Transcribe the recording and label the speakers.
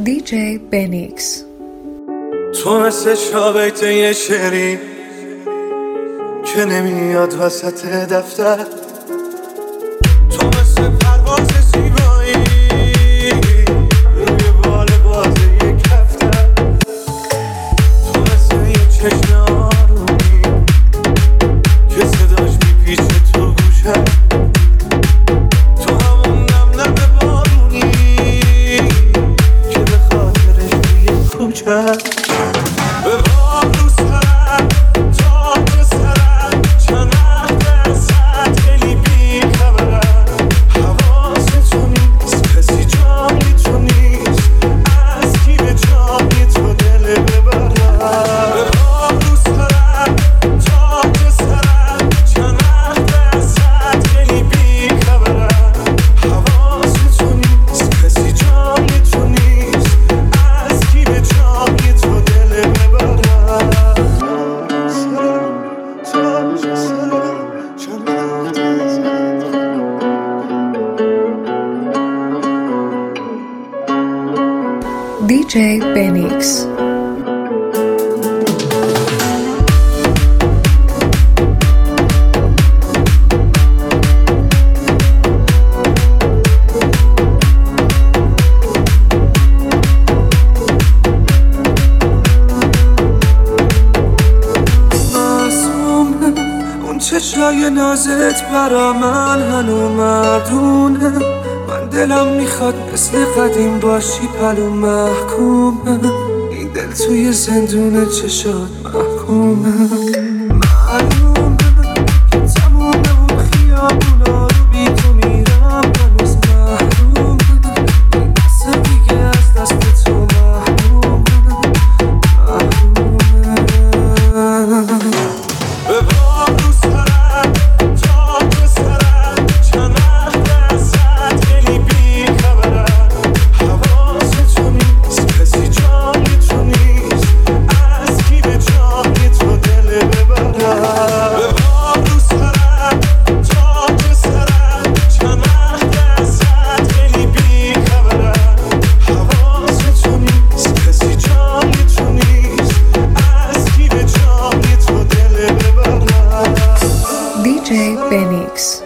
Speaker 1: DJ Benix.
Speaker 2: تو مثل شابیت یه شعری که نمیاد وسط دفتر، تو مثل پرواز زیبایی روی بال بازه یه کفتر، تو مثل یه چشم آرومی که صداش میپیچه تو گوشه، تو همون نم نم بارونی که به خاطرش توی کوچه
Speaker 1: DJ Benix.
Speaker 2: چشای نازت برا من هنو مردونه، من دلم میخواد مثل قدیم باشی پلو محکومه، این دل توی زندون چشات محکومه، معلومه که تموم اون خیابونا رو بی تو میرم هنوز محرومه، این دست دیگه از دست تو محرومه.
Speaker 1: DJ Benix.